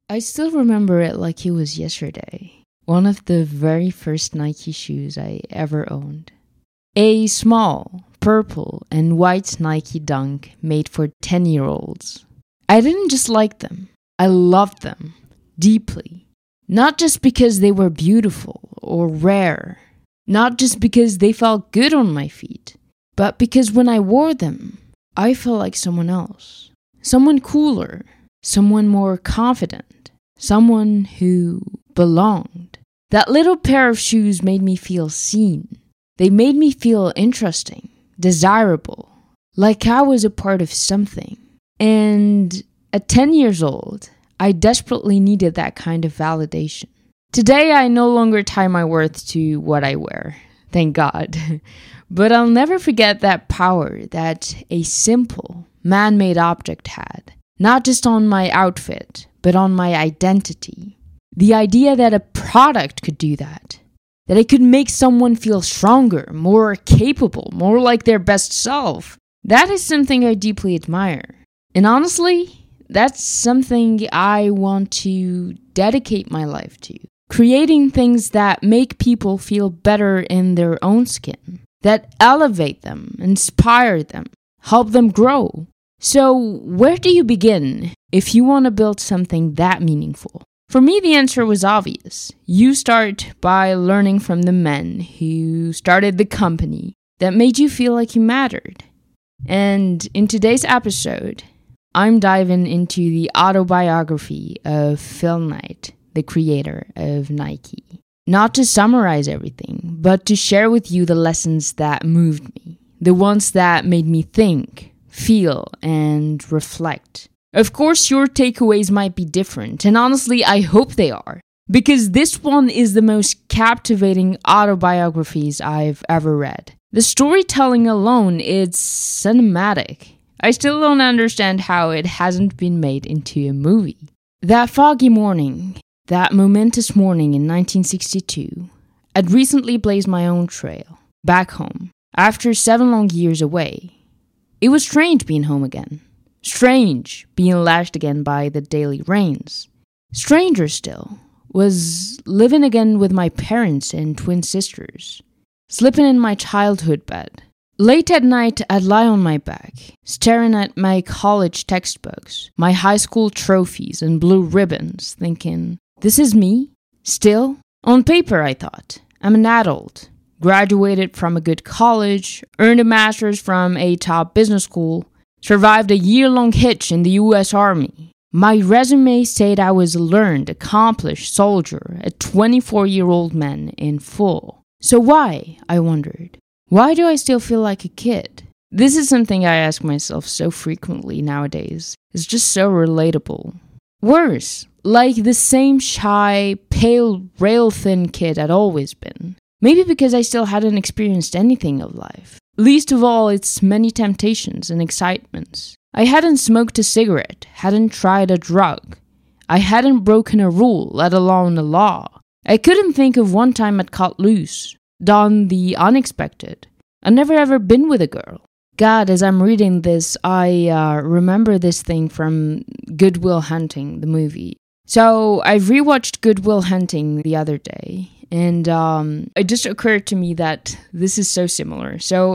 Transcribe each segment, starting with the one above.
I still remember it like it was yesterday. One of the very first Nike shoes I ever owned. A small, purple and white Nike Dunk made for 10-year-olds. I didn't just like them. I loved them deeply. Not just because they were beautiful or rare. Not just because they felt good on my feet. But because when I wore them, I felt like someone else. Someone cooler. Someone more confident. Someone who belonged. That little pair of shoes made me feel seen. They made me feel interesting, desirable, like I was a part of something. And at 10 years old, I desperately needed that kind of validation. Today, I no longer tie my worth to what I wear, thank God. But I'll never forget that power that a simple, man-made object had, not just on my outfit, but on my identity. The idea that a product could do that it could make someone feel stronger, more capable, more like their best self, that is something I deeply admire. And honestly, that's something I want to dedicate my life to. Creating things that make people feel better in their own skin, that elevate them, inspire them, help them grow. So, where do you begin if you want to build something that meaningful? For me, the answer was obvious. You start by learning from the men who started the company that made you feel like you mattered. And in today's episode, I'm diving into the autobiography of Phil Knight, the creator of Nike. Not to summarize everything, but to share with you the lessons that moved me. The ones that made me think, feel, and reflect. Of course, your takeaways might be different, and honestly, I hope they are. Because this one is the most captivating autobiographies I've ever read. The storytelling alone is cinematic. I still don't understand how it hasn't been made into a movie. That foggy morning, that momentous morning in 1962, I'd recently blazed my own trail, back home, after 7 long years away. It was strange being home again. Strange being lashed again by the daily rains. Stranger still was living again with my parents and twin sisters, sleeping in my childhood bed. Late at night, I'd lie on my back, staring at my college textbooks, my high school trophies and blue ribbons, thinking, this is me? Still? On paper, I thought. I'm an adult. Graduated from a good college, earned a master's from a top business school, survived a year-long hitch in the U.S. Army. My resume said I was a learned, accomplished soldier, a 24-year-old man in full. So why, I wondered, why do I still feel like a kid? This is something I ask myself so frequently nowadays. It's just so relatable. Worse, like the same shy, pale, rail-thin kid I'd always been. Maybe because I still hadn't experienced anything of life. Least of all, its many temptations and excitements. I hadn't smoked a cigarette, hadn't tried a drug. I hadn't broken a rule, let alone a law. I couldn't think of one time I'd cut loose, done the unexpected. I'd never ever been with a girl. God, as I'm reading this, I remember this thing from Good Will Hunting, the movie. So I rewatched Good Will Hunting the other day. And it just occurred to me that this is so similar. So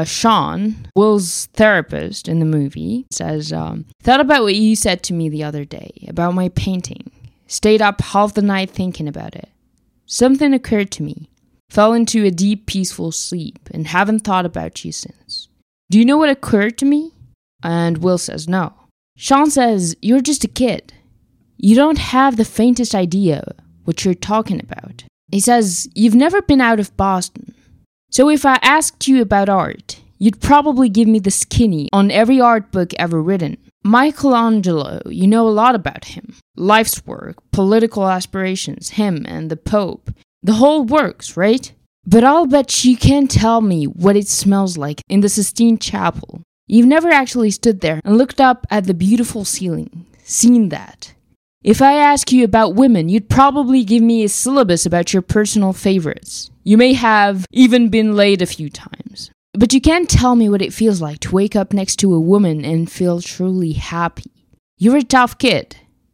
Sean, Will's therapist in the movie, says, thought about what you said to me the other day about my painting. Stayed up half the night thinking about it. Something occurred to me. Fell into a deep, peaceful sleep and haven't thought about you since. Do you know what occurred to me? And Will says no. Sean says, you're just a kid. You don't have the faintest idea what you're talking about. He says, you've never been out of Boston. So if I asked you about art, you'd probably give me the skinny on every art book ever written. Michelangelo, you know a lot about him. Life's work, political aspirations, him and the Pope. The whole works, right? But I'll bet you can't tell me what it smells like in the Sistine Chapel. You've never actually stood there and looked up at the beautiful ceiling, seen that. If I ask you about women, you'd probably give me a syllabus about your personal favorites. You may have even been laid a few times. But you can't tell me what it feels like to wake up next to a woman and feel truly happy. You're a tough kid.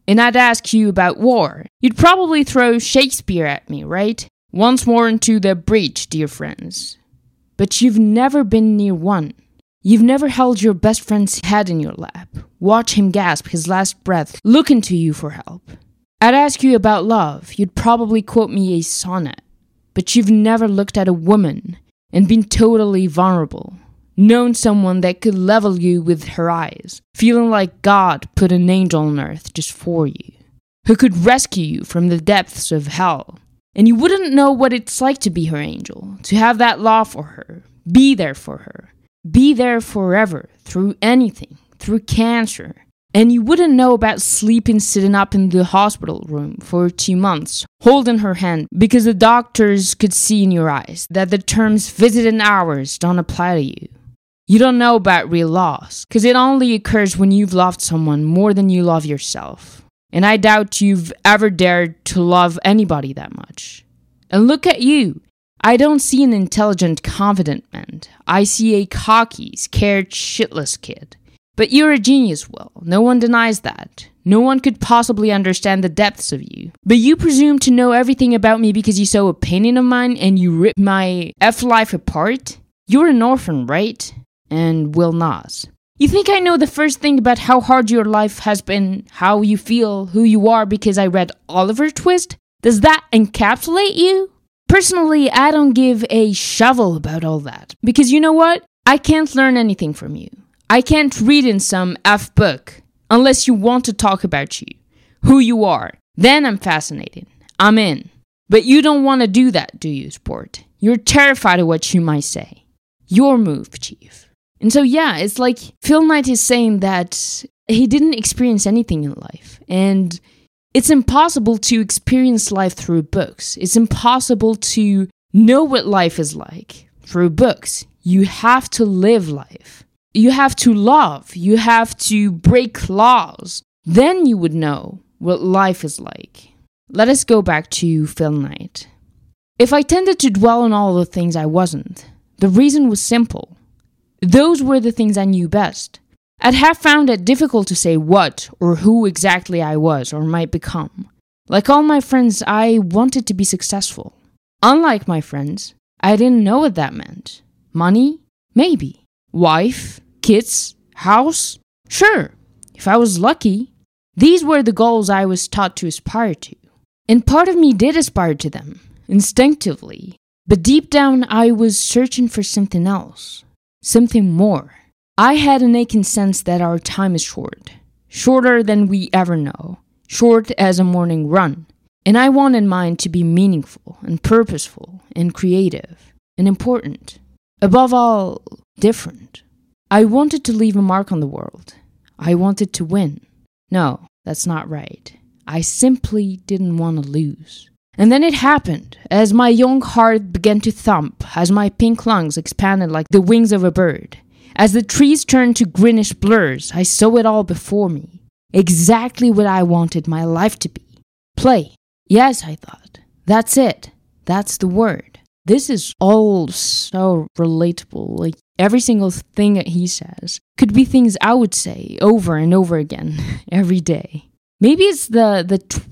and I'd ask you about war, you'd probably throw Shakespeare at me, right? Once more into the breach, dear friends. But you've never been near one. You've never held your best friend's head in your lap, watch him gasp his last breath, looking to you for help. I'd ask you about love, you'd probably quote me a sonnet. But you've never looked at a woman and been totally vulnerable, known someone that could level you with her eyes, feeling like God put an angel on earth just for you, who could rescue you from the depths of hell. And you wouldn't know what it's like to be her angel, to have that love for her, be there for her, be there forever, through anything, through cancer. And you wouldn't know about sleeping sitting up in the hospital room for 2 months, holding her hand, because the doctors could see in your eyes that the terms visiting hours don't apply to you. You don't know about real loss, because it only occurs when you've loved someone more than you love yourself. And I doubt you've ever dared to love anybody that much. And look at you. I don't see an intelligent, confident man. I see a cocky, scared, shitless kid. But you're a genius, Will. No one denies that. No one could possibly understand the depths of you. But you presume to know everything about me because you saw a painting of mine and you ripped my F-life apart? You're an orphan, right? And Will nods. You think I know the first thing about how hard your life has been, how you feel, who you are because I read Oliver Twist? Does that encapsulate you? Personally, I don't give a shovel about all that. Because you know what? I can't learn anything from you. I can't read in some F book unless you want to talk about you, who you are. Then I'm fascinated. I'm in. But you don't want to do that, do you, Sport? You're terrified of what you might say. Your move, Chief. And so yeah, it's like Phil Knight is saying that he didn't experience anything in life. And it's impossible to experience life through books. It's impossible to know what life is like through books. You have to live life. You have to love. You have to break laws. Then you would know what life is like. Let us go back to Phil Knight. If I tended to dwell on all the things I wasn't, the reason was simple. Those were the things I knew best. I'd have found it difficult to say what or who exactly I was or might become. Like all my friends, I wanted to be successful. Unlike my friends, I didn't know what that meant. Money? Maybe. Wife? Kids? House? Sure, if I was lucky. These were the goals I was taught to aspire to. And part of me did aspire to them, instinctively. But deep down, I was searching for something else. Something more. I had an aching sense that our time is short. Shorter than we ever know. Short as a morning run. And I wanted mine to be meaningful and purposeful and creative and important. Above all, different. I wanted to leave a mark on the world. I wanted to win. No, that's not right. I simply didn't want to lose. And then it happened, as my young heart began to thump, as my pink lungs expanded like the wings of a bird. As the trees turned to greenish blurs, I saw it all before me. Exactly what I wanted my life to be. Play. Yes, I thought. That's it. That's the word. This is all so relatable. Like, every single thing that he says could be things I would say over and over again every day. Maybe it's the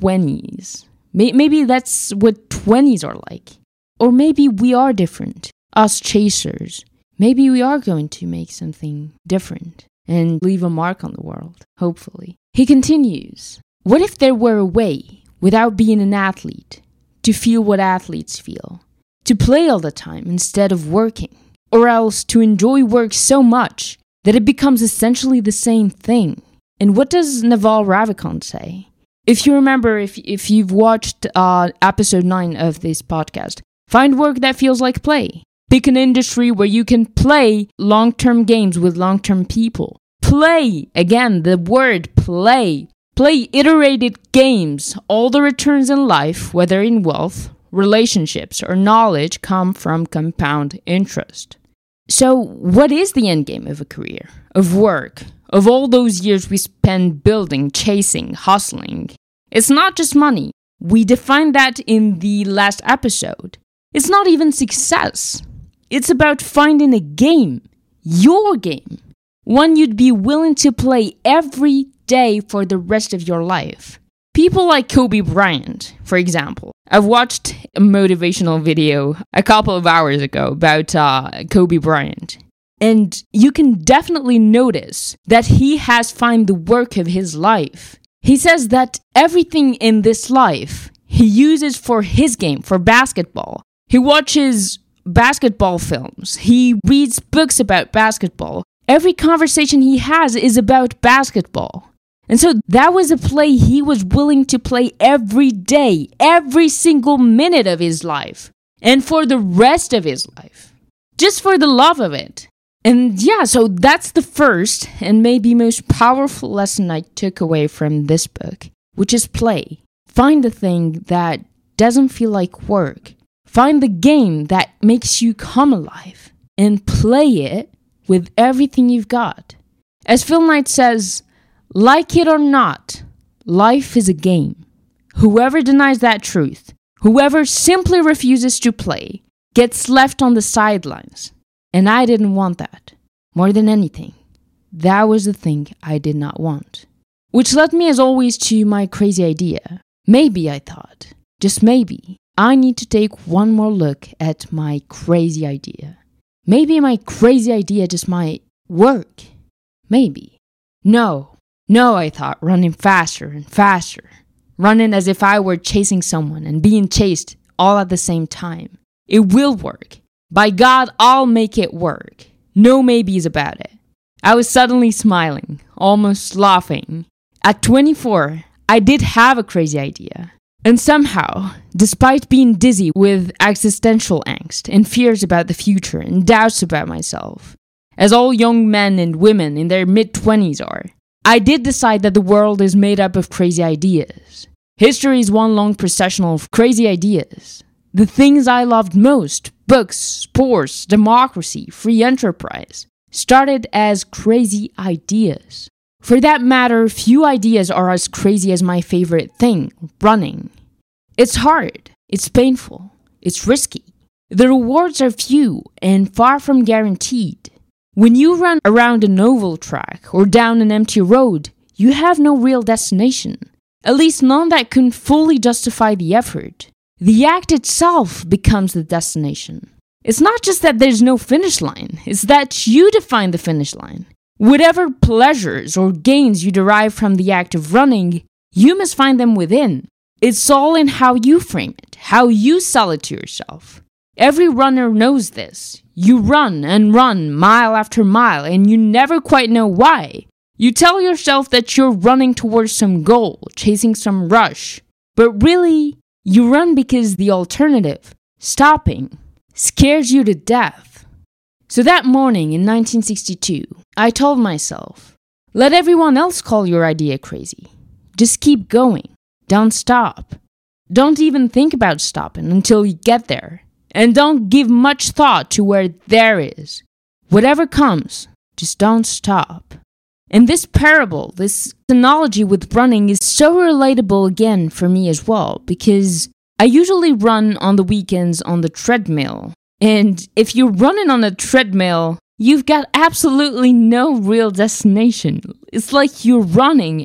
20s. Maybe that's what 20s are like. Or maybe we are different. Us chasers. Maybe we are going to make something different and leave a mark on the world, hopefully. He continues, what if there were a way, without being an athlete, to feel what athletes feel? To play all the time instead of working? Or else to enjoy work so much that it becomes essentially the same thing? And what does Naval Ravikant say? If you remember, if you've watched episode 9 of this podcast, find work that feels like play. Pick an industry where you can play long-term games with long-term people. Play! Again, the word play. Play iterated games. All the returns in life, whether in wealth, relationships, or knowledge, come from compound interest. So, what is the end game of a career? Of work? Of all those years we spend building, chasing, hustling? It's not just money. We defined that in the last episode. It's not even success. It's about finding a game. Your game. One you'd be willing to play every day for the rest of your life. People like Kobe Bryant, for example. I've watched a motivational video a couple of hours ago about Kobe Bryant. And you can definitely notice that he has found the work of his life. He says that everything in this life he uses for his game, for basketball. He watches basketball films. He reads books about basketball. Every conversation he has is about basketball. And so that was a play he was willing to play every day, every single minute of his life, and for the rest of his life, just for the love of it. And yeah, so that's the first and maybe most powerful lesson I took away from this book, which is play. Find the thing that doesn't feel like work. Find the game that makes you come alive and play it with everything you've got. As Phil Knight says, like it or not, life is a game. Whoever denies that truth, whoever simply refuses to play, gets left on the sidelines. And I didn't want that. More than anything, that was the thing I did not want. Which led me as always to my crazy idea. Maybe, I thought, just maybe, I need to take one more look at my crazy idea. Maybe my crazy idea just might work. Maybe. No, I thought, running faster and faster. Running as if I were chasing someone and being chased all at the same time. It will work. By God, I'll make it work. No maybes about it. I was suddenly smiling, almost laughing. At 24, I did have a crazy idea. And somehow, despite being dizzy with existential angst and fears about the future and doubts about myself, as all young men and women in their mid-20s are, I did decide that the world is made up of crazy ideas. History is one long procession of crazy ideas. The things I loved most, books, sports, democracy, free enterprise, started as crazy ideas. For that matter, few ideas are as crazy as my favorite thing, running. It's hard, it's painful, it's risky. The rewards are few and far from guaranteed. When you run around an oval track or down an empty road, you have no real destination, at least none that can fully justify the effort. The act itself becomes the destination. It's not just that there's no finish line, it's that you define the finish line. Whatever pleasures or gains you derive from the act of running, you must find them within. It's all in how you frame it, how you sell it to yourself. Every runner knows this. You run and run mile after mile, and you never quite know why. You tell yourself that you're running towards some goal, chasing some rush. But really, you run because the alternative, stopping, scares you to death. So that morning in 1962, I told myself, let everyone else call your idea crazy. Just keep going. Don't stop. Don't even think about stopping until you get there. And don't give much thought to where there is. Whatever comes, just don't stop. And this parable, this analogy with running is so relatable again for me as well, because I usually run on the weekends on the treadmill. And if you're running on a treadmill, you've got absolutely no real destination. It's like you're running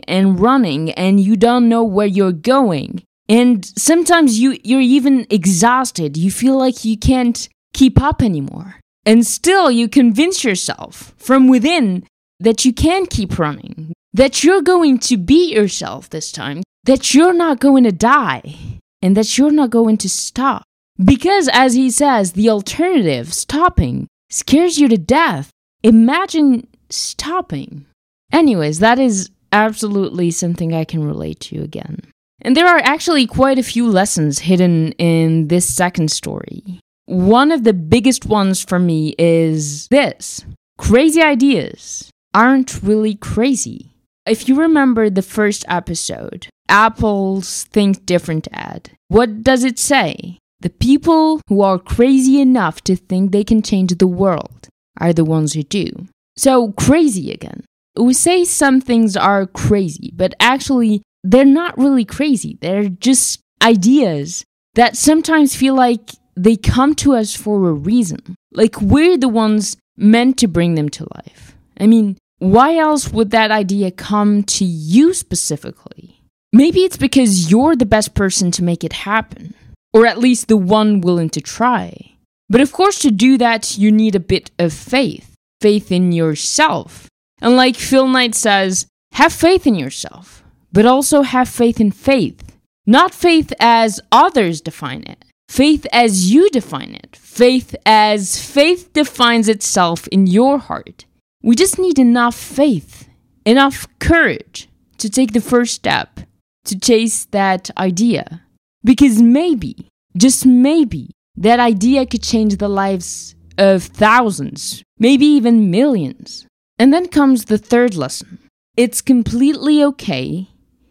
and you don't know where you're going. And sometimes you're even exhausted. You feel like you can't keep up anymore. And still you convince yourself from within that you can keep running, that you're going to beat yourself this time, that you're not going to die, and that you're not going to stop. Because, as he says, the alternative, stopping, scares you to death. Imagine stopping. Anyways, that is absolutely something I can relate to again. And there are actually quite a few lessons hidden in this second story. One of the biggest ones for me is this. Crazy ideas aren't really crazy. If you remember the first episode, Apple's Think Different ad, what does it say? The people who are crazy enough to think they can change the world are the ones who do. So, crazy again. We say some things are crazy, but actually, they're not really crazy. They're just ideas that sometimes feel like they come to us for a reason. Like we're the ones meant to bring them to life. I mean, why else would that idea come to you specifically? Maybe it's because you're the best person to make it happen, or at least the one willing to try. But of course, to do that, you need a bit of faith in yourself. And like Phil Knight says, have faith in yourself, but also have faith in faith. Not faith as others define it, faith as you define it, faith as faith defines itself in your heart. We just need enough faith, enough courage to take the first step, to chase that idea. Because maybe, just maybe, that idea could change the lives of thousands, maybe even millions. And then comes the third lesson. It's completely okay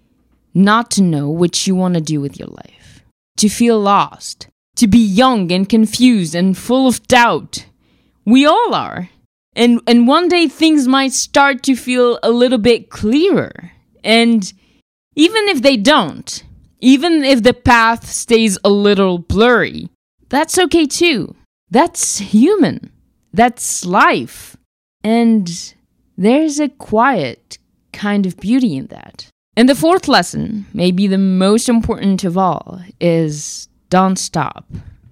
not to know what you want to do with your life, to feel lost, to be young and confused and full of doubt. We all are. And one day things might start to feel a little bit clearer. And even if they don't, even if the path stays a little blurry, that's okay too. That's human. That's life. And there's a quiet kind of beauty in that. And the fourth lesson, maybe the most important of all, is don't stop.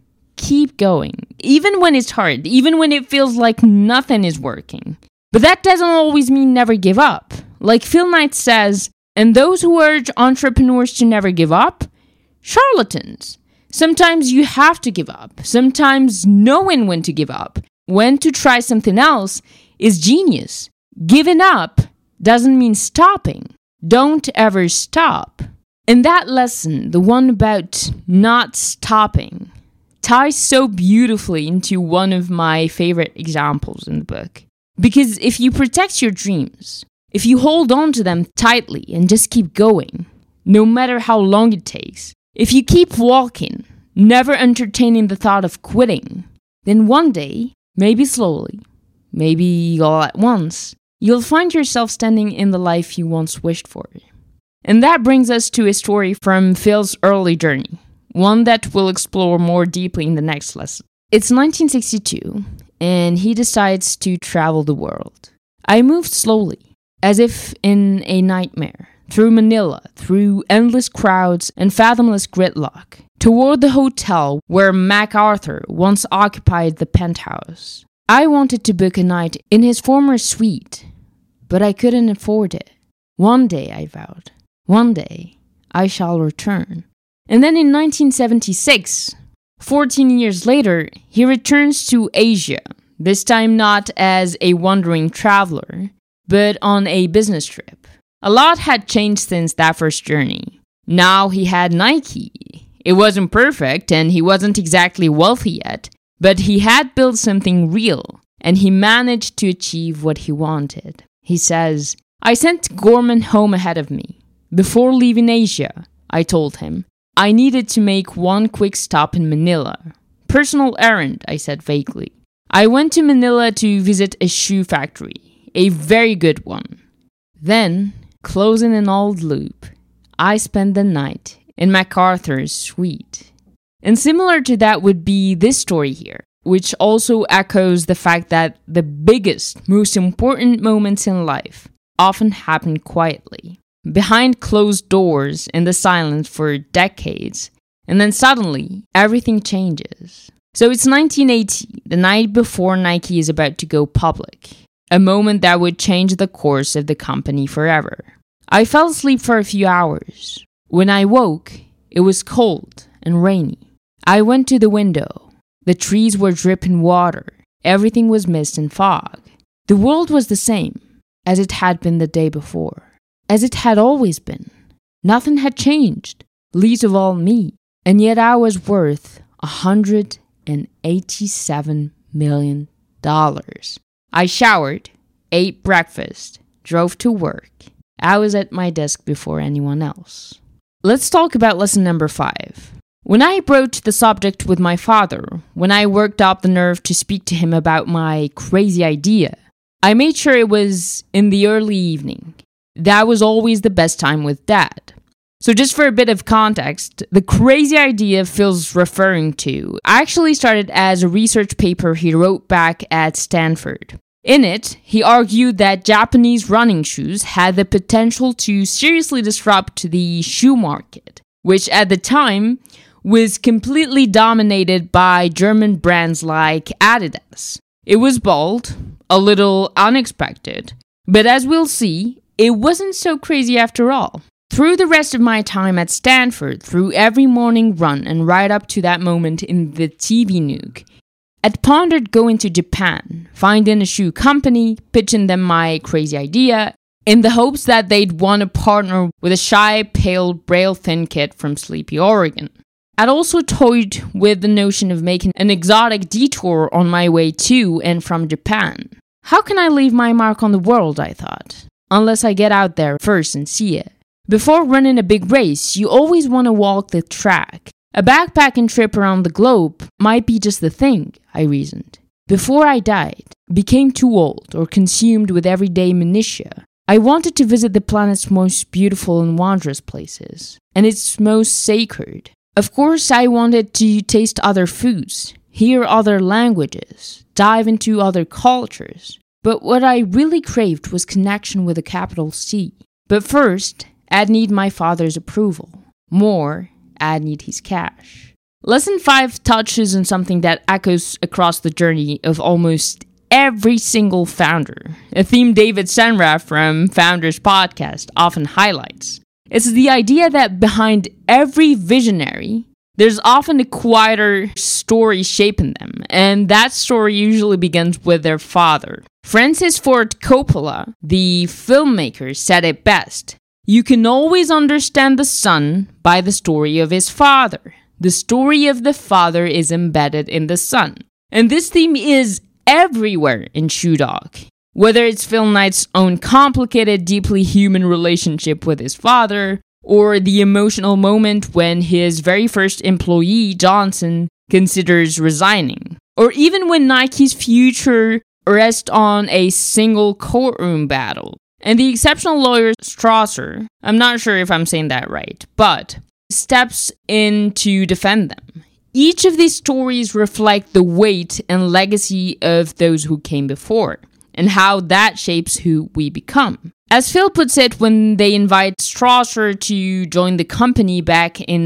Keep going. Even when it's hard, even when it feels like nothing is working. But that doesn't always mean never give up. Like Phil Knight says, and those who urge entrepreneurs to never give up, charlatans. Sometimes you have to give up. Sometimes knowing when to give up, when to try something else, is genius. Giving up doesn't mean stopping. Don't ever stop. And that lesson, the one about not stopping, ties so beautifully into one of my favorite examples in the book. Because if you protect your dreams, if you hold on to them tightly and just keep going, no matter how long it takes, if you keep walking, never entertaining the thought of quitting, then one day, maybe slowly, maybe all at once, you'll find yourself standing in the life you once wished for. And that brings us to a story from Phil's early journey, one that we'll explore more deeply in the next lesson. It's 1962, and he decides to travel the world. I moved slowly, as if in a nightmare, through Manila, through endless crowds and fathomless gridlock, toward the hotel where MacArthur once occupied the penthouse. I wanted to book a night in his former suite, but I couldn't afford it. One day, I vowed, one day I shall return. And then in 1976, 14 years later, he returns to Asia, this time not as a wandering traveler, but on a business trip. A lot had changed since that first journey. Now he had Nike. It wasn't perfect, and he wasn't exactly wealthy yet, but he had built something real, and he managed to achieve what he wanted. He says, I sent Gorman home ahead of me. Before leaving Asia, I told him, I needed to make one quick stop in Manila. Personal errand, I said vaguely. I went to Manila to visit a shoe factory, a very good one. Then, closing an old loop, I spent the night in MacArthur's suite. And similar to that would be this story here, which also echoes the fact that the biggest, most important moments in life often happen quietly, behind closed doors in the silence for decades, and then suddenly everything changes. So it's 1980, the night before Nike is about to go public, a moment that would change the course of the company forever. I fell asleep for a few hours. When I woke, it was cold and rainy. I went to the window. The trees were dripping water. Everything was mist and fog. The world was the same as it had been the day before, as it had always been. Nothing had changed, least of all me. And yet I was worth $187 million. I showered, ate breakfast, drove to work. I was at my desk before anyone else. Let's talk about lesson number 5. When I broached the subject with my father, when I worked up the nerve to speak to him about my crazy idea, I made sure it was in the early evening. That was always the best time with Dad. So just for a bit of context, the crazy idea Phil's referring to actually started as a research paper he wrote back at Stanford. In it, he argued that Japanese running shoes had the potential to seriously disrupt the shoe market, which at the time was completely dominated by German brands like Adidas. It was bold, a little unexpected, but as we'll see, it wasn't so crazy after all. Through the rest of my time at Stanford, through every morning run and right up to that moment in the TV nuke, I'd pondered going to Japan, finding a shoe company, pitching them my crazy idea, in the hopes that they'd want to partner with a shy, pale, braille-thin kid from Sleepy, Oregon. I'd also toyed with the notion of making an exotic detour on my way to and from Japan. How can I leave my mark on the world, I thought, unless I get out there first and see it. Before running a big race, you always want to walk the track. A backpacking trip around the globe might be just the thing, I reasoned. Before I died, became too old, or consumed with everyday minutiae, I wanted to visit the planet's most beautiful and wondrous places, and its most sacred. Of course, I wanted to taste other foods, hear other languages, dive into other cultures. But what I really craved was connection with a capital C. But first, I'd need my father's approval. More, I'd need his cash. Lesson 5 touches on something that echoes across the journey of almost every single founder, a theme David Senra from Founders Podcast often highlights. It's the idea that behind every visionary, there's often a quieter story shaping them, and that story usually begins with their father. Francis Ford Coppola, the filmmaker, said it best. You can always understand the son by the story of his father. The story of the father is embedded in the son. And this theme is everywhere in Shoe Dog. Whether it's Phil Knight's own complicated, deeply human relationship with his father, or the emotional moment when his very first employee, Johnson, considers resigning, or even when Nike's future rests on a single courtroom battle. And the exceptional lawyer Strasser, I'm not sure if I'm saying that right, but steps in to defend them. Each of these stories reflect the weight and legacy of those who came before, and how that shapes who we become. As Phil puts it when they invite Strasser to join the company back in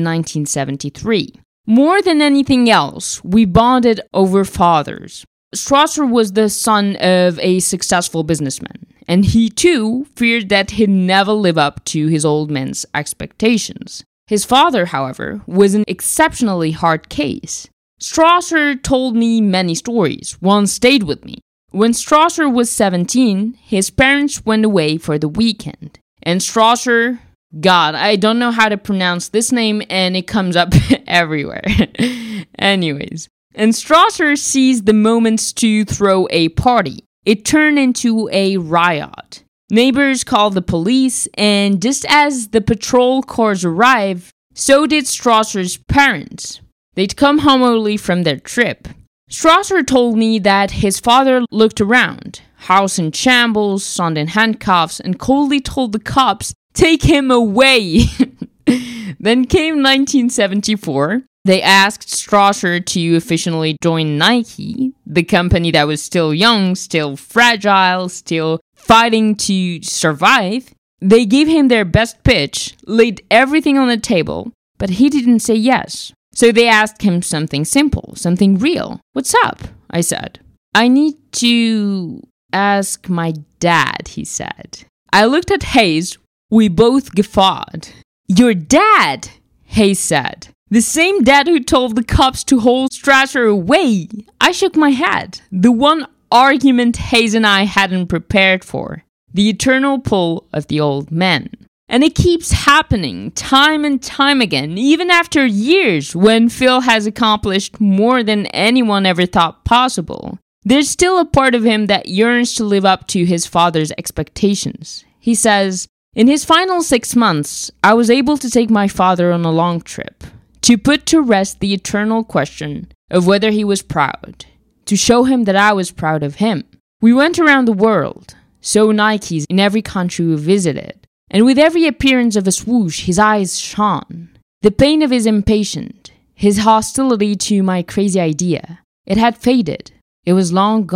1973. More than anything else, we bonded over fathers. Strasser was the son of a successful businessman, and he too feared that he'd never live up to his old man's expectations. His father, however, was an exceptionally hard case. Strasser told me many stories. One stayed with me. When Strasser was 17, his parents went away for the weekend. And Strasser, God, I don't know how to pronounce this name and it comes up everywhere. Anyways, and Strasser seized the moments to throw a party. It turned into a riot. Neighbors called the police, and just as the patrol cars arrived, so did Strasser's parents. They'd come home early from their trip. Strasser told me that his father looked around, house in shambles, son in handcuffs, and coldly told the cops, "Take him away!" Then came 1974. They asked Strasser to officially join Nike, the company that was still young, still fragile, still fighting to survive. They gave him their best pitch, laid everything on the table, but he didn't say yes. So they asked him something simple, something real. "What's up?" I said. "I need to ask my dad," he said. I looked at Hayes. We both guffawed. "Your dad?" Hayes said. "The same dad who told the cops to hold Strasser away." I shook my head. The one argument Hayes and I hadn't prepared for. The eternal pull of the old men. And it keeps happening time and time again, even after years when Phil has accomplished more than anyone ever thought possible. There's still a part of him that yearns to live up to his father's expectations. He says, "In his final 6 months, I was able to take my father on a long trip, to put to rest the eternal question of whether he was proud, to show him that I was proud of him. We went around the world, saw Nikes in every country we visited, and with every appearance of a swoosh, his eyes shone. The pain of his impatience, his hostility to my crazy idea, it had faded. It was long gone.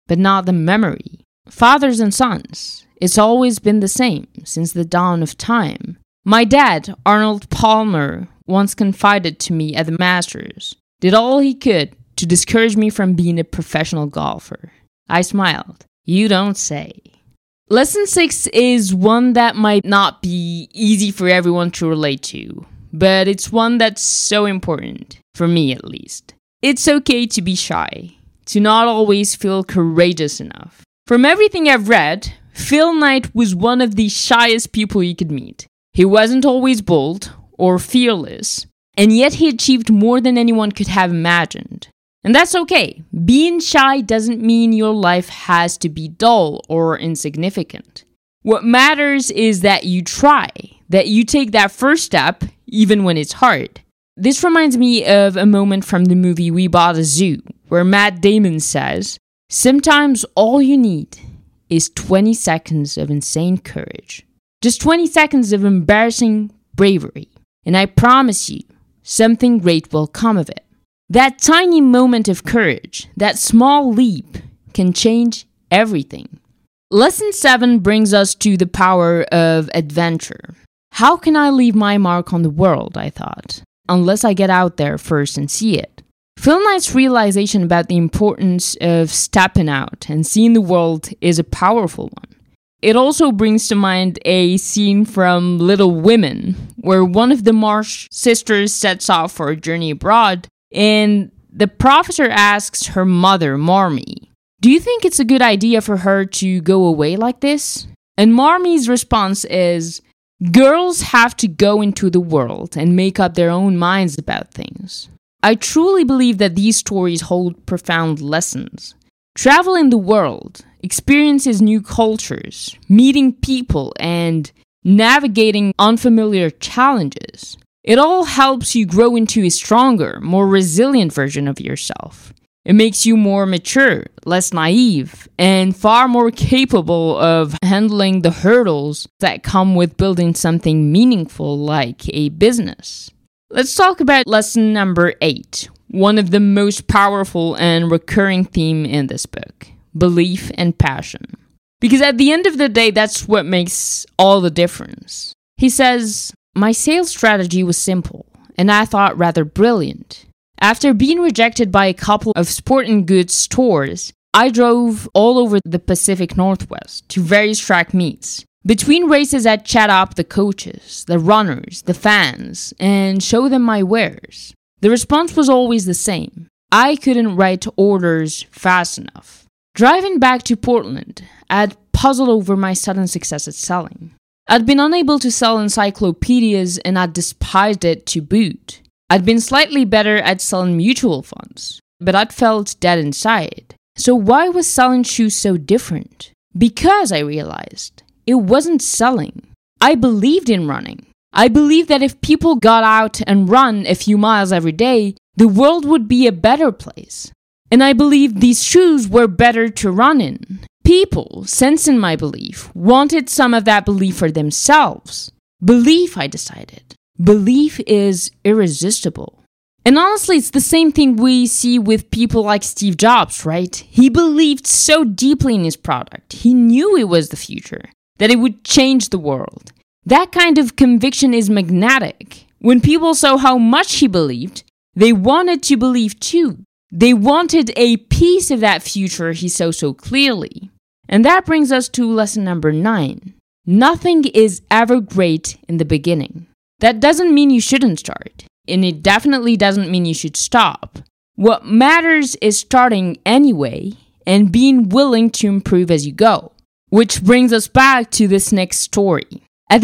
but not the memory. Fathers and sons, it's always been the same since the dawn of time. My dad, Arnold Palmer, once confided to me at the Masters, did all he could to discourage me from being a professional golfer. I smiled. You don't say. Lesson 6 is one that might not be easy for everyone to relate to, but it's one that's so important, for me at least. It's okay to be shy, to not always feel courageous enough. From everything I've read, Phil Knight was one of the shyest people you could meet. He wasn't always bold or fearless, and yet he achieved more than anyone could have imagined. And that's okay. Being shy doesn't mean your life has to be dull or insignificant. What matters is that you try, that you take that first step, even when it's hard. This reminds me of a moment from the movie We Bought a Zoo, where Matt Damon says, "Sometimes all you need is 20 seconds of insane courage. Just 20 seconds of embarrassing bravery. And I promise you, something great will come of it." That tiny moment of courage, that small leap, can change everything. Lesson 7 brings us to the power of adventure. How can I leave my mark on the world, I thought, unless I get out there first and see it? Phil Knight's realization about the importance of stepping out and seeing the world is a powerful one. It also brings to mind a scene from Little Women, where one of the Marsh sisters sets off for a journey abroad, and the professor asks her mother, Marmee, "Do you think it's a good idea for her to go away like this?" And Marmee's response is, "Girls have to go into the world and make up their own minds about things." I truly believe that these stories hold profound lessons. Traveling the world, experiences new cultures, meeting people, and navigating unfamiliar challenges. It all helps you grow into a stronger, more resilient version of yourself. It makes you more mature, less naive, and far more capable of handling the hurdles that come with building something meaningful like a business. Let's talk about lesson number 8, one of the most powerful and recurring theme in this book, belief and passion. Because at the end of the day, that's what makes all the difference. He says, "My sales strategy was simple, and I thought rather brilliant. After being rejected by a couple of sporting goods stores, I drove all over the Pacific Northwest to various track meets. Between races, I'd chat up the coaches, the runners, the fans, and show them my wares. The response was always the same. I couldn't write orders fast enough. Driving back to Portland, I'd puzzled over my sudden success at selling. I'd been unable to sell encyclopedias, and I'd despised it to boot. I'd been slightly better at selling mutual funds, but I'd felt dead inside. So why was selling shoes so different? Because I realized it wasn't selling. I believed in running. I believed that if people got out and run a few miles every day, the world would be a better place. And I believed these shoes were better to run in. People, sensing my belief, wanted some of that belief for themselves. Belief, I decided. Belief is irresistible. And honestly, it's the same thing we see with people like Steve Jobs, right? He believed so deeply in his product. He knew it was the future, that it would change the world. That kind of conviction is magnetic. When people saw how much he believed, they wanted to believe too. They wanted a piece of that future he saw so clearly. And that brings us to lesson number 9. Nothing is ever great in the beginning. That doesn't mean you shouldn't start, and it definitely doesn't mean you should stop. What matters is starting anyway and being willing to improve as you go. Which brings us back to this next story. At the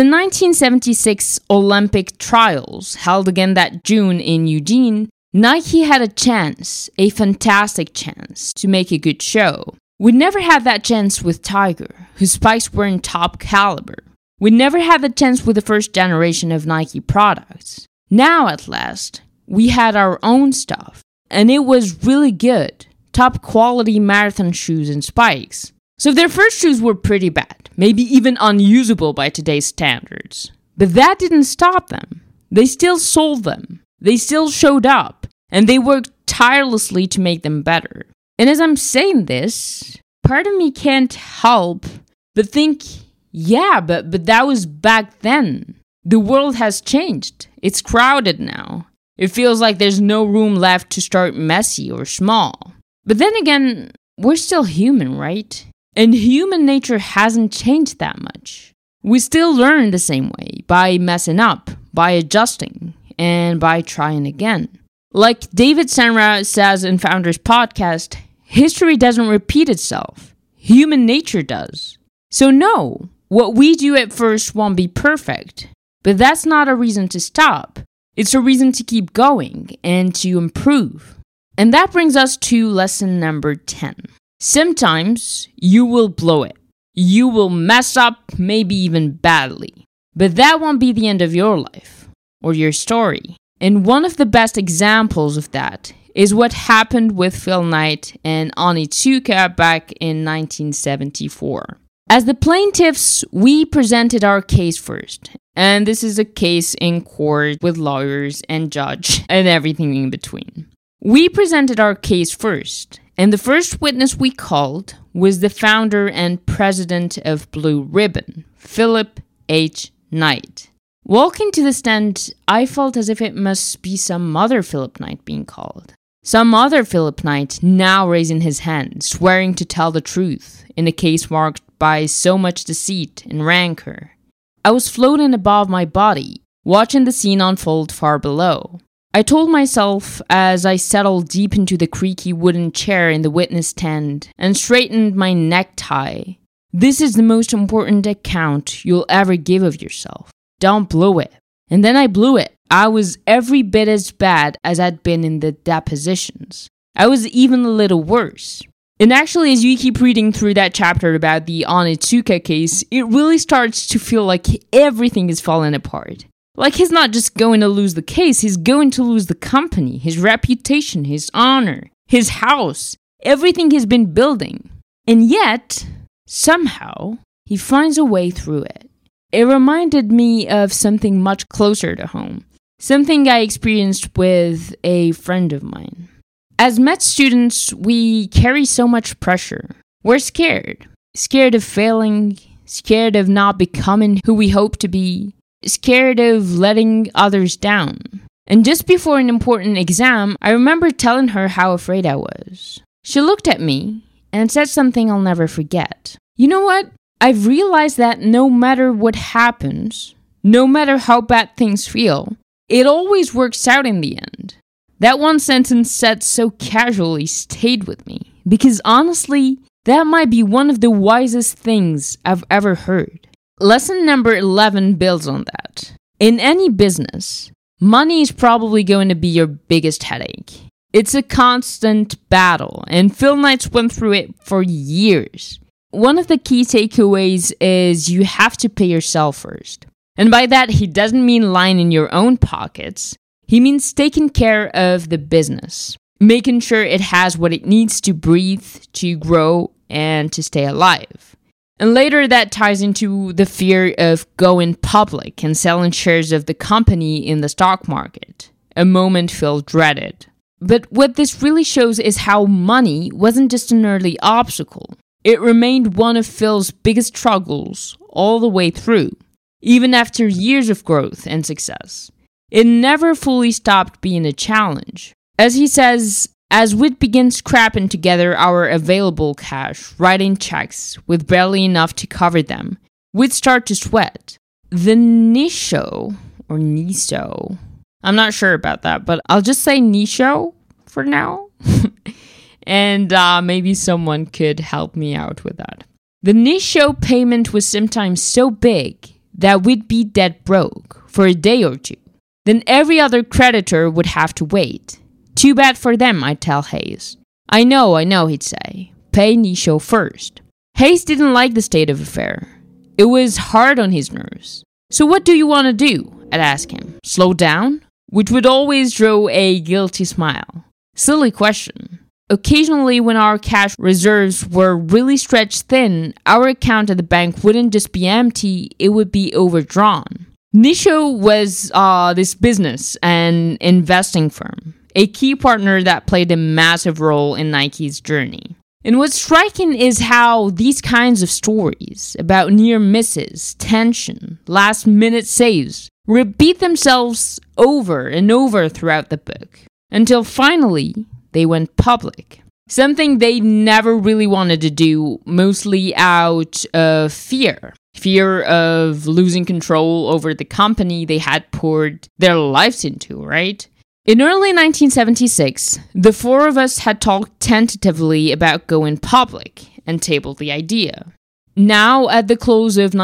1976 Olympic trials, held again that June in Eugene, Nike had a chance, a fantastic chance, to make a good show. We never had that chance with Tiger, whose spikes were in top caliber. We never had the chance with the first generation of Nike products. Now, at last, we had our own stuff, and it was really good. Top quality marathon shoes and spikes. So their first shoes were pretty bad, maybe even unusable by today's standards. But that didn't stop them. They still sold them. They still showed up, and they worked tirelessly to make them better. And as I'm saying this, part of me can't help but think, yeah, but that was back then. The world has changed. It's crowded now. It feels like there's no room left to start messy or small. But then again, we're still human, right? And human nature hasn't changed that much. We still learn the same way, by messing up, by adjusting, and by trying again. Like David Senra says in Founders Podcast, history doesn't repeat itself. Human nature does. So no, what we do at first won't be perfect. But that's not a reason to stop. It's a reason to keep going and to improve. And that brings us to lesson number 10. Sometimes you will blow it. You will mess up, maybe even badly. But that won't be the end of your life or your story. And one of the best examples of that is what happened with Phil Knight and Onitsuka back in 1974. As the plaintiffs, we presented our case first. And this is a case in court with lawyers and judge and everything in between. We presented our case first, and the first witness we called was the founder and president of Blue Ribbon, Philip H. Knight. Walking to the stand, I felt as if it must be some other Philip Knight being called. Some other Philip Knight now raising his hand, swearing to tell the truth in a case marked by so much deceit and rancor. I was floating above my body, watching the scene unfold far below. I told myself as I settled deep into the creaky wooden chair in the witness stand and straightened my necktie, this is the most important account you'll ever give of yourself. Don't blow it. And then I blew it. I was every bit as bad as I'd been in the depositions. I was even a little worse. And actually, as you keep reading through that chapter about the Onitsuka case, it really starts to feel like everything is falling apart. Like he's not just going to lose the case, he's going to lose the company, his reputation, his honor, his house, everything he's been building. And yet, somehow, he finds a way through it. It reminded me of something much closer to home, something I experienced with a friend of mine. As med students, we carry so much pressure. We're scared. Scared of failing, scared of not becoming who we hope to be, scared of letting others down. And just before an important exam, I remember telling her how afraid I was. She looked at me and said something I'll never forget. You know what? I've realized that no matter what happens, no matter how bad things feel, it always works out in the end. That one sentence said so casually stayed with me, because honestly, that might be one of the wisest things I've ever heard. Lesson number 11 builds on that. In any business, money is probably going to be your biggest headache. It's a constant battle, and Phil Knight went through it for years. One of the key takeaways is you have to pay yourself first. And by that, he doesn't mean lying in your own pockets. He means taking care of the business, making sure it has what it needs to breathe, to grow, and to stay alive. And later that ties into the fear of going public and selling shares of the company in the stock market, a moment Phil dreaded. But what this really shows is how money wasn't just an early obstacle. It remained one of Phil's biggest struggles all the way through, even after years of growth and success. It never fully stopped being a challenge. As he says, as we'd begin scrapping together our available cash, writing checks with barely enough to cover them, we'd start to sweat. The Nisho, or Niso, I'm not sure about that, but I'll just say Nisho for now. And maybe someone could help me out with that. The Nisho payment was sometimes so big that we'd be dead broke for a day or two. Then every other creditor would have to wait. Too bad for them, I'd tell Hayes. I know, he'd say. Pay Nisho first. Hayes didn't like the state of affair. It was hard on his nerves. So what do you want to do? I'd ask him. Slow down? Which would always draw a guilty smile. Silly question. Occasionally, when our cash reserves were really stretched thin, our account at the bank wouldn't just be empty, it would be overdrawn. Nisho was this business and investing firm, a key partner that played a massive role in Nike's journey. And what's striking is how these kinds of stories about near misses, tension, last minute saves repeat themselves over and over throughout the book until finally they went public. Something they never really wanted to do, mostly out of fear. Fear of losing control over the company they had poured their lives into, right? In early 1976, the four of us had talked tentatively about going public and tabled the idea. Now, at the close of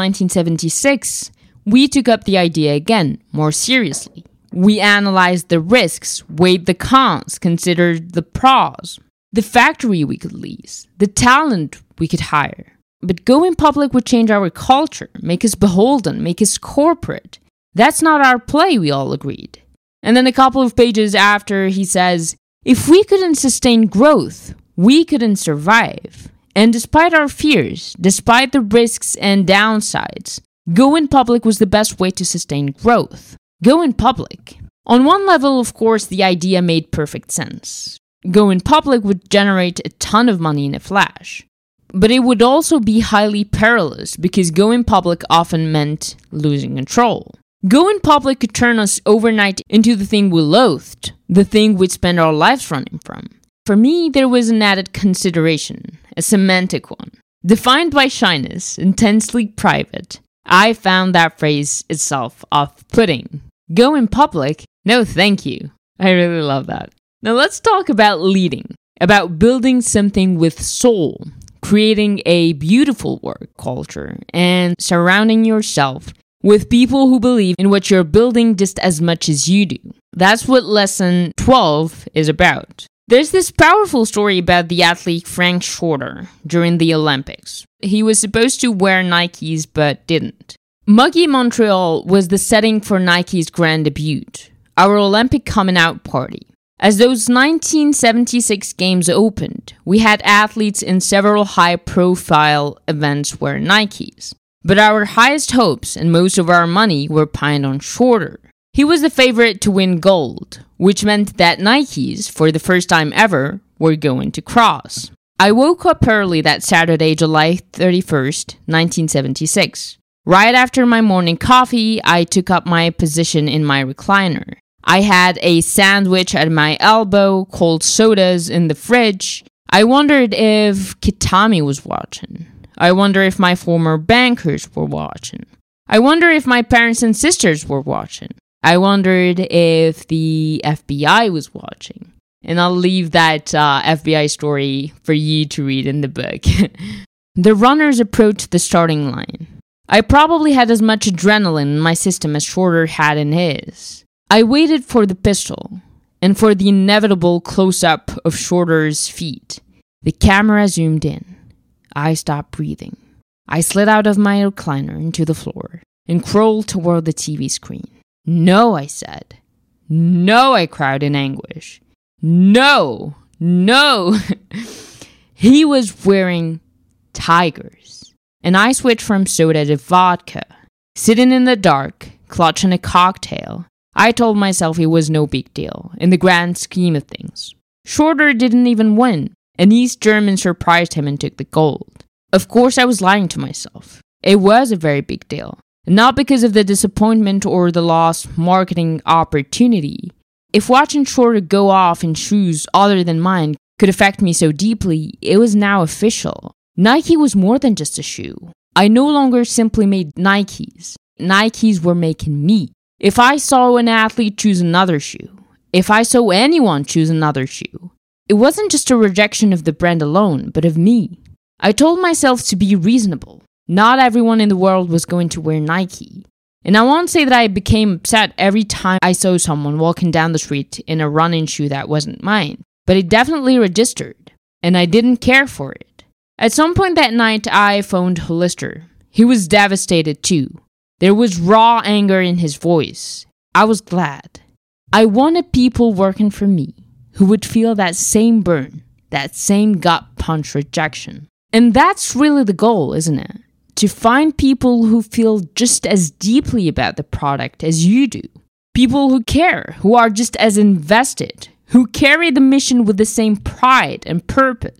1976, we took up the idea again, more seriously. We analyzed the risks, weighed the cons, considered the pros, the factory we could lease, the talent we could hire. But going public would change our culture, make us beholden, make us corporate. That's not our play, we all agreed. And then a couple of pages after, he says, if we couldn't sustain growth, we couldn't survive. And despite our fears, despite the risks and downsides, going public was the best way to sustain growth. Going public. On one level, of course, the idea made perfect sense. Going public would generate a ton of money in a flash. But it would also be highly perilous because going public often meant losing control. Going public could turn us overnight into the thing we loathed, the thing we'd spend our lives running from. For me, there was an added consideration, a semantic one. Defined by shyness, intensely private, I found that phrase itself off-putting. Going public? No thank you. I really love that. Now let's talk about leading, about building something with soul, creating a beautiful work culture, and surrounding yourself with people who believe in what you're building just as much as you do. That's what lesson 12 is about. There's this powerful story about the athlete Frank Shorter during the Olympics. He was supposed to wear Nikes but didn't. Muggy Montreal was the setting for Nike's grand debut, our Olympic coming out party. As those 1976 games opened, we had athletes in several high-profile events wear Nikes. But our highest hopes and most of our money were pinned on Shorter. He was the favorite to win gold, which meant that Nikes, for the first time ever, were going to cross. I woke up early that Saturday, July 31st, 1976. Right after my morning coffee, I took up my position in my recliner. I had a sandwich at my elbow, cold sodas in the fridge. I wondered if Kitami was watching. I wonder if my former bankers were watching. I wonder if my parents and sisters were watching. I wondered if the FBI was watching. And I'll leave that FBI story for you to read in the book. The runners approached the starting line. I probably had as much adrenaline in my system as Shorter had in his. I waited for the pistol, and for the inevitable close-up of Shorter's feet. The camera zoomed in. I stopped breathing. I slid out of my recliner into the floor and crawled toward the TV screen. No, I said. No, I cried in anguish. No, no. He was wearing tigers. And I switched from soda to vodka. Sitting in the dark, clutching a cocktail, I told myself it was no big deal, in the grand scheme of things. Shorter didn't even win. An East German surprised him and took the gold. Of course, I was lying to myself. It was a very big deal. Not because of the disappointment or the lost marketing opportunity. If watching Shorter go off in shoes other than mine could affect me so deeply, it was now official. Nike was more than just a shoe. I no longer simply made Nikes. Nikes were making me. If I saw an athlete choose another shoe, if I saw anyone choose another shoe, it wasn't just a rejection of the brand alone, but of me. I told myself to be reasonable. Not everyone in the world was going to wear Nike. And I won't say that I became upset every time I saw someone walking down the street in a running shoe that wasn't mine, but it definitely registered, and I didn't care for it. At some point that night, I phoned Hollister. He was devastated too. There was raw anger in his voice. I was glad. I wanted people working for me who would feel that same burn, that same gut punch rejection. And that's really the goal, isn't it? To find people who feel just as deeply about the product as you do. People who care, who are just as invested, who carry the mission with the same pride and purpose,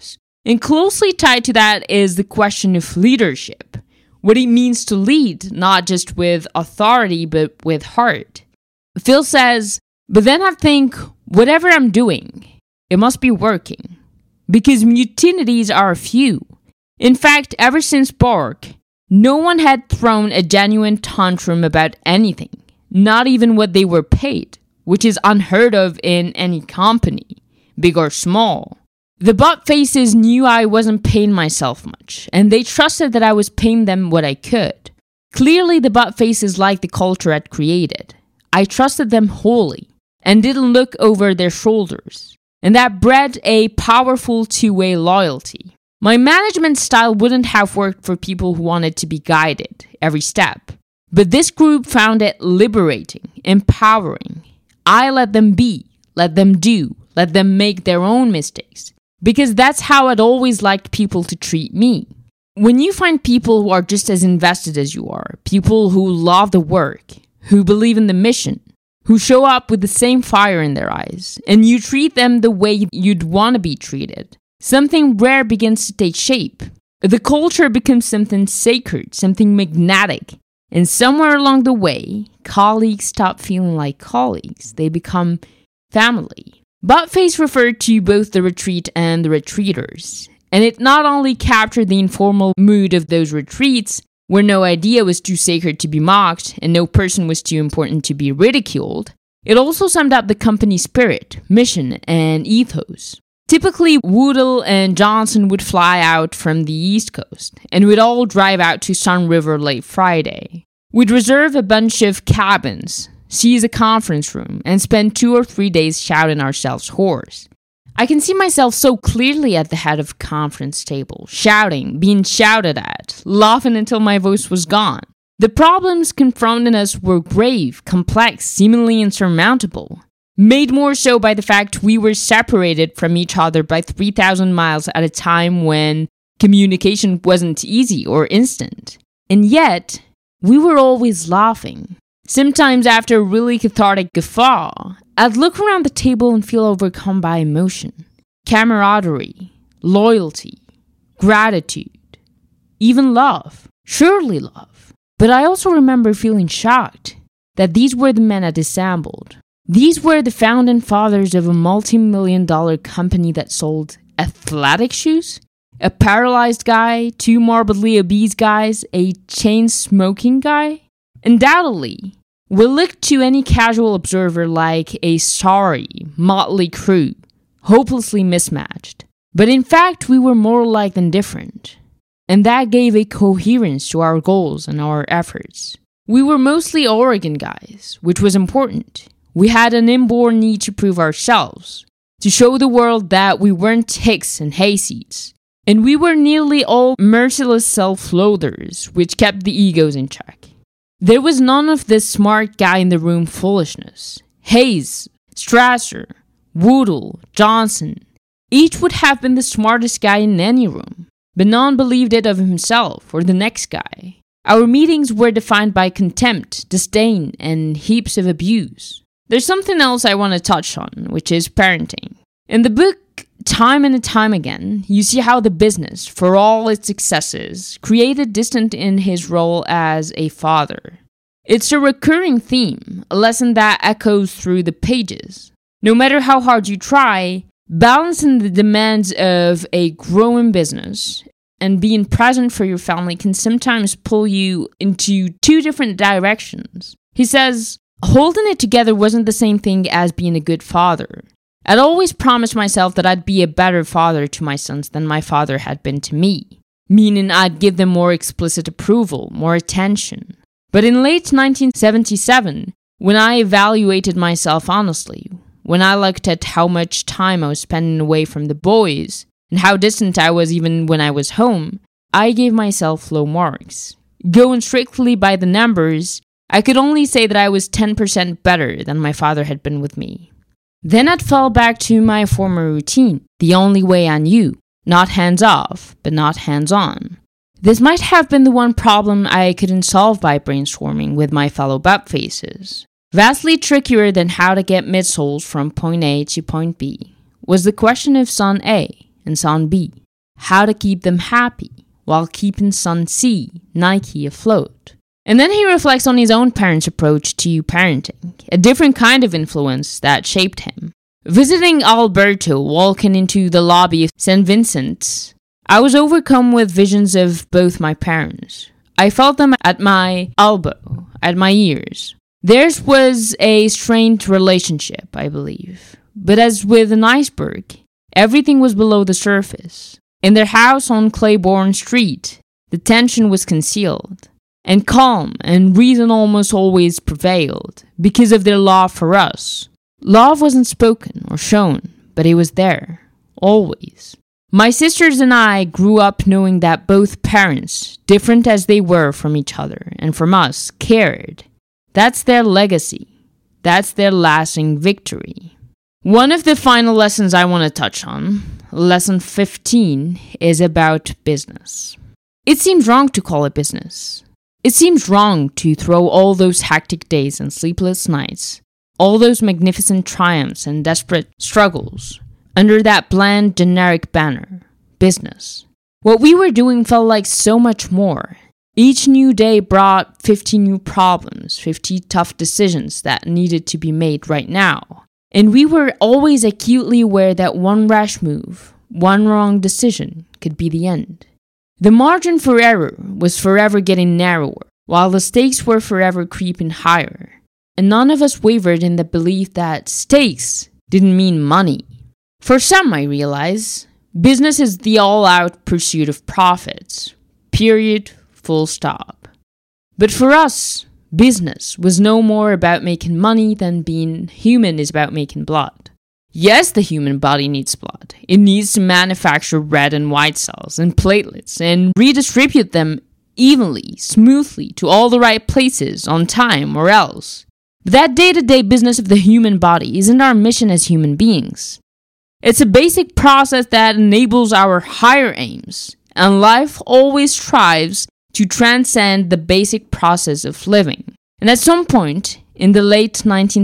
And closely tied to that is the question of leadership. What it means to lead, not just with authority, but with heart. Phil says, but then I think, whatever I'm doing, it must be working. Because mutinities are few. In fact, ever since Bork, no one had thrown a genuine tantrum about anything. Not even what they were paid, which is unheard of in any company, big or small. The butt faces knew I wasn't paying myself much, and they trusted that I was paying them what I could. Clearly, the butt faces liked the culture I'd created. I trusted them wholly, and didn't look over their shoulders. And that bred a powerful two-way loyalty. My management style wouldn't have worked for people who wanted to be guided every step. But this group found it liberating, empowering. I let them be, let them do, let them make their own mistakes. Because that's how I'd always liked people to treat me. When you find people who are just as invested as you are, people who love the work, who believe in the mission, who show up with the same fire in their eyes, and you treat them the way you'd want to be treated, something rare begins to take shape. The culture becomes something sacred, something magnetic. And somewhere along the way, colleagues stop feeling like colleagues. They become family. Buttface referred to both the retreat and the retreaters. And it not only captured the informal mood of those retreats, where no idea was too sacred to be mocked and no person was too important to be ridiculed, it also summed up the company's spirit, mission, and ethos. Typically, Woodall and Johnson would fly out from the East Coast, and we'd all drive out to Sun River late Friday. We'd reserve a bunch of cabins, seize a conference room, and spend 2 or 3 days shouting ourselves hoarse. I can see myself so clearly at the head of a conference table, shouting, being shouted at, laughing until my voice was gone. The problems confronting us were grave, complex, seemingly insurmountable. Made more so by the fact we were separated from each other by 3,000 miles at a time when communication wasn't easy or instant. And yet, we were always laughing. Sometimes after a really cathartic guffaw, I'd look around the table and feel overcome by emotion, camaraderie, loyalty, gratitude, even love, surely love. But I also remember feeling shocked that these were the men I'd assembled. These were the founding fathers of a multi-million-dollar company that sold athletic shoes, a paralyzed guy, 2 morbidly obese guys, a chain-smoking guy. Undoubtedly, we looked to any casual observer like a sorry, motley crew, hopelessly mismatched. But in fact, we were more alike than different. And that gave a coherence to our goals and our efforts. We were mostly Oregon guys, which was important. We had an inborn need to prove ourselves, to show the world that we weren't hicks and hayseeds. And we were nearly all merciless self-loathers, which kept the egos in check. There was none of this smart guy in the room foolishness. Hayes, Strasser, Woodall, Johnson, each would have been the smartest guy in any room, but none believed it of himself or the next guy. Our meetings were defined by contempt, disdain, and heaps of abuse. There's something else I want to touch on, which is parenting. In the book, time and time again, you see how the business, for all its successes, created distant in his role as a father. It's a recurring theme, a lesson that echoes through the pages. No matter how hard you try, balancing the demands of a growing business and being present for your family can sometimes pull you into 2 different directions. He says, holding it together wasn't the same thing as being a good father. I'd always promised myself that I'd be a better father to my sons than my father had been to me, meaning I'd give them more explicit approval, more attention. But in late 1977, when I evaluated myself honestly, when I looked at how much time I was spending away from the boys, and how distant I was even when I was home, I gave myself low marks. Going strictly by the numbers, I could only say that I was 10% better than my father had been with me. Then I'd fall back to my former routine, the only way I knew, not hands-off, but not hands-on. This might have been the one problem I couldn't solve by brainstorming with my fellow buttfaces. Vastly trickier than how to get midsoles from point A to point B was the question of son A and son B. how to keep them happy while keeping Sun C, Nike, afloat. And then he reflects on his own parents' approach to parenting, a different kind of influence that shaped him. Visiting Alberto, walking into the lobby of St. Vincent's, I was overcome with visions of both my parents. I felt them at my elbow, at my ears. Theirs was a strained relationship, I believe. But as with an iceberg, everything was below the surface. In their house on Claiborne Street, the tension was concealed, and calm and reason almost always prevailed because of their love for us. Love wasn't spoken or shown, but it was there, always. My sisters and I grew up knowing that both parents, different as they were from each other and from us, cared. That's their legacy. That's their lasting victory. One of the final lessons I want to touch on, lesson 15, is about business. It seems wrong to call it business. It seems wrong to throw all those hectic days and sleepless nights, all those magnificent triumphs and desperate struggles, under that bland, generic banner, business. What we were doing felt like so much more. Each new day brought 50 new problems, 50 tough decisions that needed to be made right now. And we were always acutely aware that one rash move, one wrong decision, could be the end. The margin for error was forever getting narrower, while the stakes were forever creeping higher. And none of us wavered in the belief that stakes didn't mean money. For some, I realize, business is the all-out pursuit of profits. Period, full stop. But for us, business was no more about making money than being human is about making blood. Yes, the human body needs blood. It needs to manufacture red and white cells and platelets and redistribute them evenly, smoothly to all the right places on time or else. But that day-to-day business of the human body isn't our mission as human beings. It's a basic process that enables our higher aims, and life always strives to transcend the basic process of living. And at some point, in the late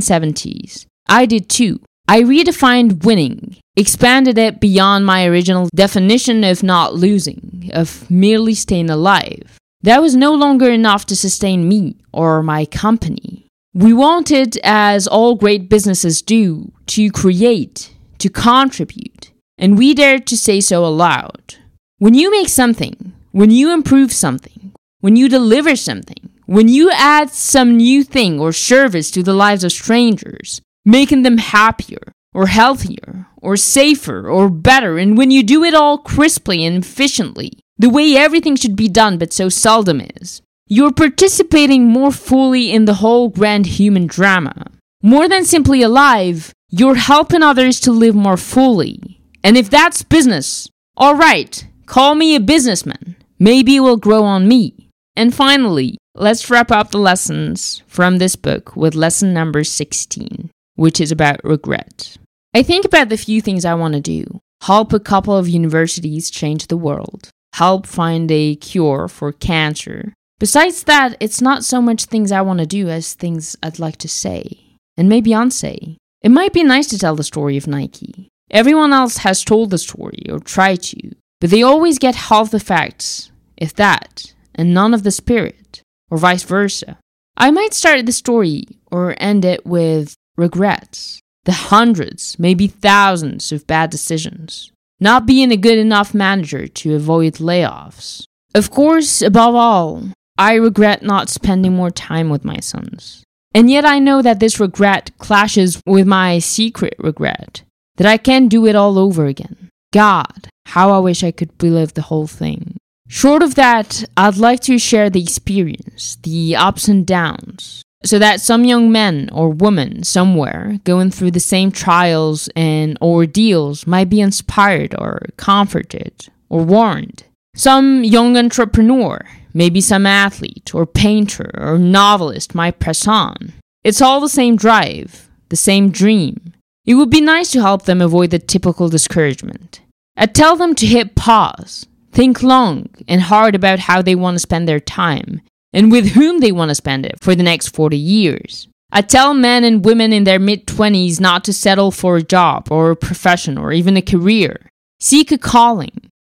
1970s, I did too. I redefined winning, expanded it beyond my original definition of not losing, of merely staying alive. That was no longer enough to sustain me or my company. We wanted, as all great businesses do, to create, to contribute, and we dared to say so aloud. When you make something, when you improve something, when you deliver something, when you add some new thing or service to the lives of strangers, making them happier, or healthier, or safer, or better, and when you do it all crisply and efficiently, the way everything should be done but so seldom is, you're participating more fully in the whole grand human drama. More than simply alive, you're helping others to live more fully. And if that's business, alright, call me a businessman. Maybe it will grow on me. And finally, let's wrap up the lessons from this book with lesson number 16, which is about regret. I think about the few things I want to do. Help a couple of universities change the world. Help find a cure for cancer. Besides that, it's not so much things I want to do as things I'd like to say. And maybe unsay. It might be nice to tell the story of Nike. Everyone else has told the story or tried to, but they always get half the facts, if that, and none of the spirit, or vice versa. I might start the story or end it with regrets. The hundreds, maybe thousands of bad decisions. Not being a good enough manager to avoid layoffs. Of course, above all, I regret not spending more time with my sons. And yet I know that this regret clashes with my secret regret, that I can't do it all over again. God, how I wish I could relive the whole thing. Short of that, I'd like to share the experience, the ups and downs, so that some young men or women somewhere going through the same trials and ordeals might be inspired or comforted or warned. Some young entrepreneur, maybe some athlete or painter or novelist might press on. It's all the same drive, the same dream. It would be nice to help them avoid the typical discouragement. I'd tell them to hit pause, think long and hard about how they want to spend their time, and with whom they want to spend it for the next 40 years. I tell men and women in their mid-20s not to settle for a job or a profession or even a career. Seek a calling.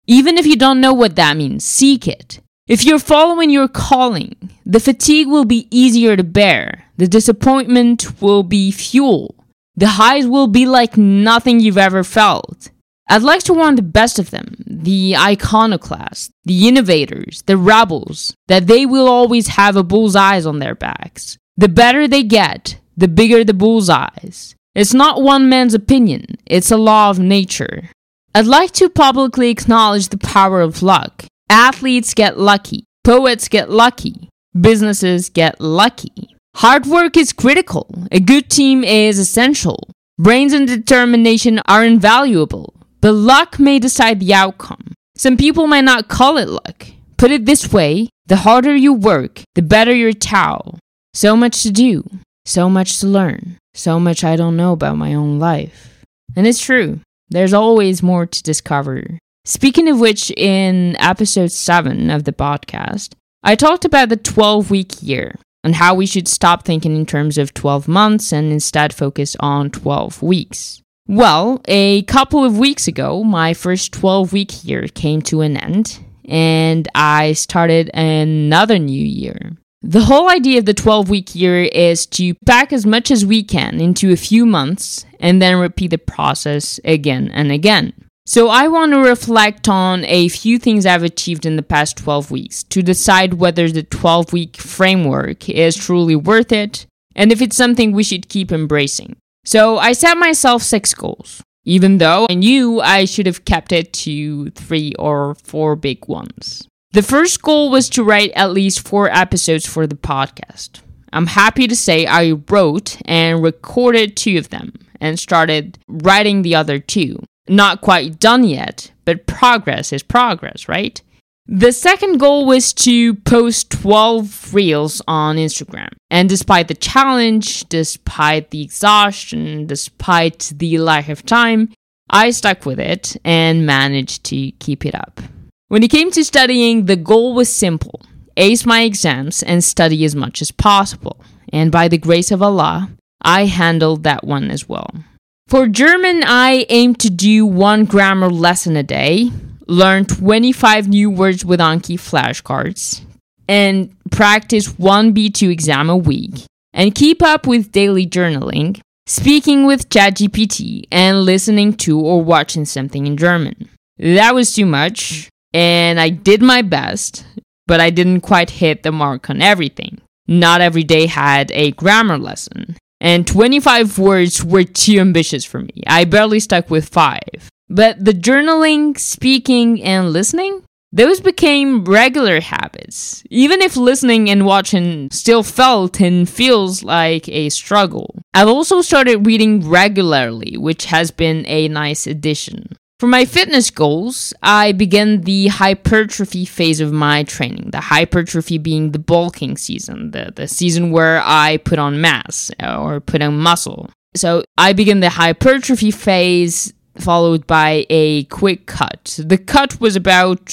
Even if you don't know what that means, seek it. If you're following your calling, the fatigue will be easier to bear. The disappointment will be fuel. The highs will be like nothing you've ever felt. I'd like to warn the best of them, the iconoclasts, the innovators, the rebels, that they will always have a bull's eyes on their backs. The better they get, the bigger the bull's eyes. It's not one man's opinion, it's a law of nature. I'd like to publicly acknowledge the power of luck. Athletes get lucky, poets get lucky, businesses get lucky. Hard work is critical, a good team is essential. Brains and determination are invaluable. But luck may decide the outcome. Some people might not call it luck. Put it this way, the harder you work, the better your Tao. So much to do, so much to learn, so much I don't know about my own life. And it's true, there's always more to discover. Speaking of which, in episode 7 of the podcast, I talked about the 12-week year and how we should stop thinking in terms of 12 months and instead focus on 12 weeks. Well, a couple of weeks ago, my first 12-week year came to an end, and I started another new year. The whole idea of the 12-week year is to pack as much as we can into a few months, and then repeat the process again and again. So I want to reflect on a few things I've achieved in the past 12 weeks, to decide whether the 12-week framework is truly worth it, and if it's something we should keep embracing. So I set myself 6 goals, even though I knew I should have kept it to 3 or 4 big ones. The first goal was to write at least 4 episodes for the podcast. I'm happy to say I wrote and recorded 2 of them and started writing the other 2. Not quite done yet, but progress is progress, right? The second goal was to post 12 reels on Instagram. And despite the challenge, despite the exhaustion, despite the lack of time, I stuck with it and managed to keep it up. When it came to studying, the goal was simple. Ace my exams and study as much as possible. And by the grace of Allah, I handled that one as well. For German, I aimed to do 1 grammar lesson a day, learn 25 new words with Anki flashcards, and practice 1 B2 exam a week, and keep up with daily journaling, speaking with ChatGPT, and listening to or watching something in German. That was too much, and I did my best, but I didn't quite hit the mark on everything. Not every day had a grammar lesson, and 25 words were too ambitious for me. I barely stuck with 5. But the journaling, speaking, and listening, those became regular habits. Even if listening and watching still felt and feels like a struggle. I've also started reading regularly, which has been a nice addition. For my fitness goals, I began the hypertrophy phase of my training. The hypertrophy being the bulking season, the season where I put on mass or put on muscle. So I began the hypertrophy phase, followed by a quick cut. The cut was about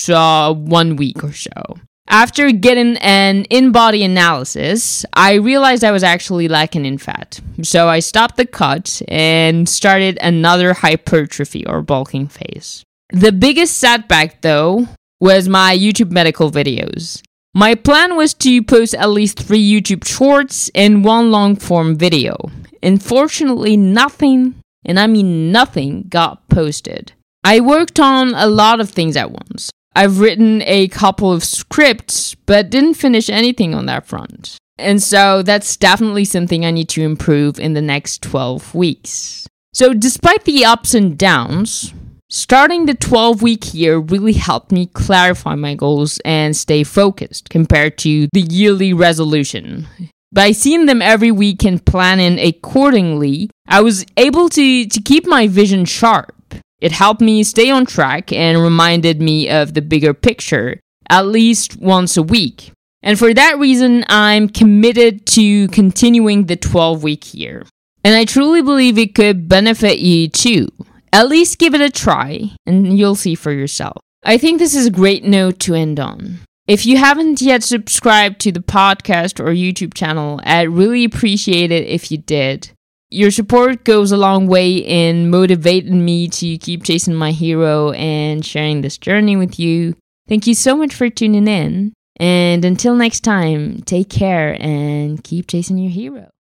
1 week or so. After getting an in-body analysis, I realized I was actually lacking in fat. So I stopped the cut and started another hypertrophy or bulking phase. The biggest setback, though, was my YouTube medical videos. My plan was to post at least 3 YouTube shorts and 1 long-form video. Unfortunately, nothing, and I mean nothing, got posted. I worked on a lot of things at once. I've written a couple of scripts, but didn't finish anything on that front. And so that's definitely something I need to improve in the next 12 weeks. So despite the ups and downs, starting the 12-week year really helped me clarify my goals and stay focused compared to the yearly resolution. By seeing them every week and planning accordingly, I was able to keep my vision sharp. It helped me stay on track and reminded me of the bigger picture, at least once a week. And for that reason, I'm committed to continuing the 12-week year. And I truly believe it could benefit you too. At least give it a try, and you'll see for yourself. I think this is a great note to end on. If you haven't yet subscribed to the podcast or YouTube channel, I'd really appreciate it if you did. Your support goes a long way in motivating me to keep chasing my hero and sharing this journey with you. Thank you so much for tuning in. And until next time, take care and keep chasing your hero.